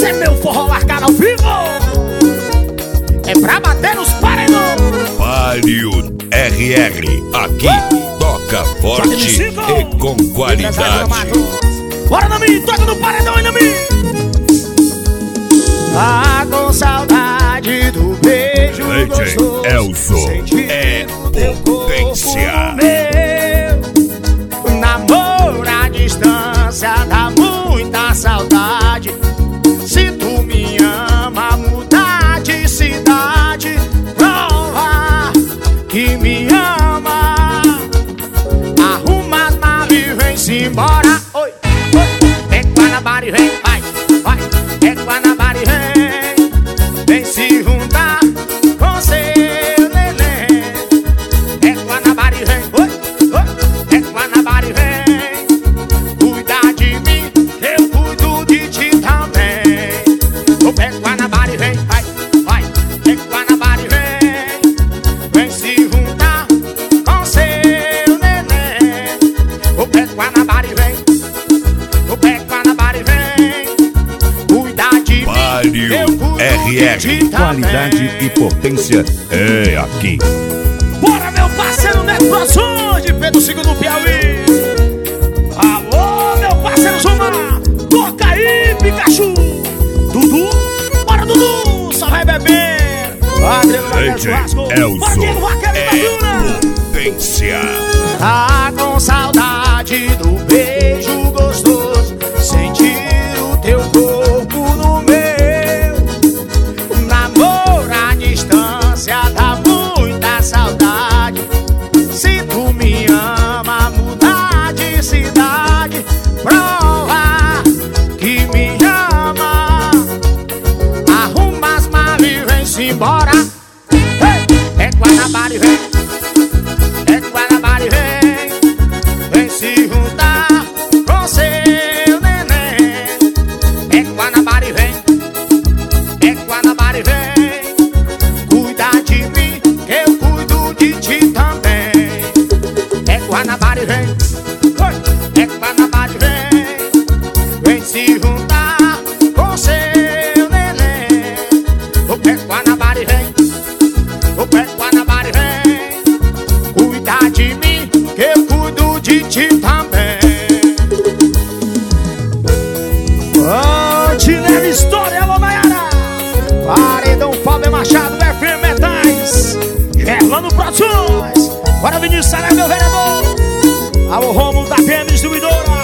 Esse é meu forró largado ao vivo. É pra bater nos paredões. Palio RR, aqui toca forte e com qualidade. Bora, Nami, toca no paredão, hein, Nami. Ah, com saudade do beijo gostoso. Elson é potência. Namoro à distância dá muita saudade. Se tu me ama, mudar de cidade, prova que me ama. Arruma as malas e vem-se embora. Oi, oi, é Guanabara e vem, vai, vai. É Guanabara e vem, vem se juntar com seu neném. É Guanabara e vem, oi, oi. É Guanabara e vem, cuida de mim, eu cuido de ti também. É Guanabara e vem, vai, vai. É Guanabara e vem, vem se juntar com seu neném. É Guanabara e vem, é Guanabara e vem, cuida de mim, eu cuido de ti RR, também. qualidade e potência é aqui. Bora, meu parceiro Neto Produções de Pedro II do Piauí. Alô, meu parceiro Zumar, toca aí, Pikachu. Dudu, bora, Dudu, só vai beber. Adriano Magalhães Churrasco, bora, Diego Vaqueiro da Bruna. Potência. Tá com saudade do beijo gostoso, sentir o teu corpo no meu. Namoro à distância dá muita saudade. Se tu me ama, mudar de cidade, prova que me ama. Arruma as malas e vem-se embora. Hey! É Guanabara e vem, é Guanabara e vem, vem se juntar com seu neném. É Guanabara e vem, é Guanabara e vem, cuida de mim, que eu cuido de ti também. É Guanabara e vem, oi, é Guanabara e vem, vem se juntar com seu neném. É Guanabara e vem, é Guanabara e vem, cuida de mim, que eu cuido de ti também. Antileve História, alô Nayara. Paredão Fábio Machado, FM Metais, Gerlano Produções. Bora, Vinícius Saré, meu vereador. Alô, Romulo da PM Distribuidora.